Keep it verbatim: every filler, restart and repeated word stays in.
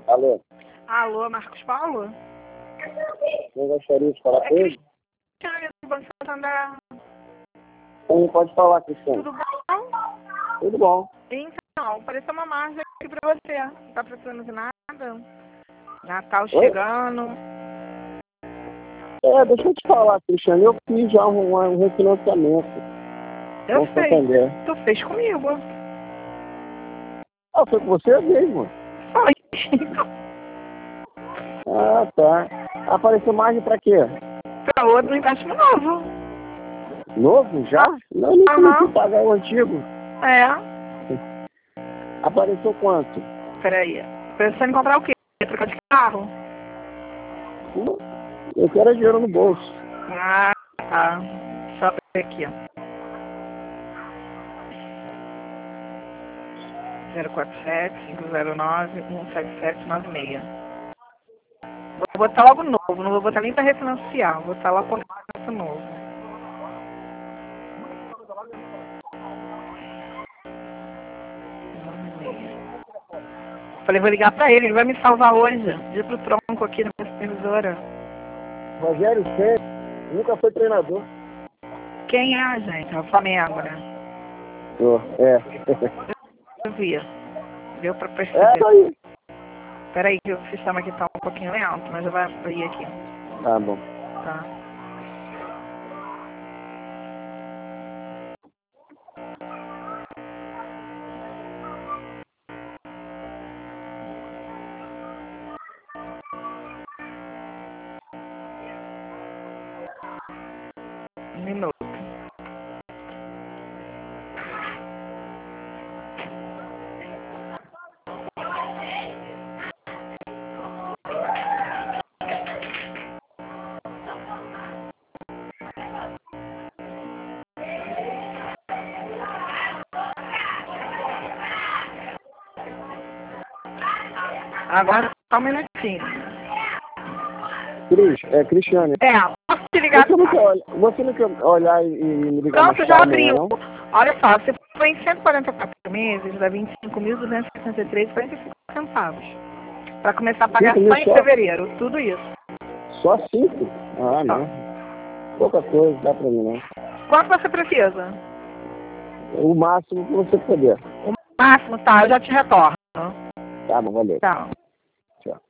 Alô? Alô, Marcos Paulo? Eu gostaria de falar É com ele? Cristiane do Banco Santander. Sim, pode falar, Cristiano. Tudo bom? Tudo bom. Então, apareceu uma margem aqui pra você. Não tá precisando de nada? Natal Oi? chegando. É, deixa eu te falar, Cristiano. Eu fiz já um, um refinanciamento Eu com o sei. Santander. Tu fez comigo. Ah, foi com você mesmo? Foi. Ah, tá. Apareceu margem pra quê? Pra outro empréstimo novo. Novo já? Não, eu nem Aham. comecei a pagar o antigo. É. Apareceu quanto? Peraí. Pensando em comprar o quê? Trocar de carro? Eu quero dinheiro no bolso. Ah, tá. Só ver aqui, ó. zero quatro sete, cinco zero nove, um sete sete nove seis. Vou botar logo novo, não vou botar nem pra refinanciar, vou botar lá contrato novo. Falei, vou ligar pra ele, ele vai me salvar hoje. Ir pro tronco aqui da minha supervisora. Rogério Ceni nunca foi treinador. Quem é, gente? É o Flamengo, né? Oh, é. Eu vi. Deu pra É, perceber. tá aí. Peraí que o sistema aqui tá um pouquinho lento, mas já vai abrir aqui. Tá bom. Tá. Um minuto. Agora só um minutinho. Cris, é Cristiane. É, posso te ligar? Você não quer, olhar, você não quer olhar e, e me ligar Pronto, mais já tarde amanhã, abriu. não? Olha só, se for em cento e quarenta e quatro meses, dá vinte e cinco mil duzentos e sessenta e três e quarenta e cinco centavos. Para começar a pagar Cinco mil só em só? fevereiro, tudo isso. Só cinco? Ah, Só. não. Pouca coisa, dá pra mim não. Quanto você precisa? O máximo que você puder. O máximo, tá, eu já te retorno. Tá bom, valeu. Tchau. Tchau.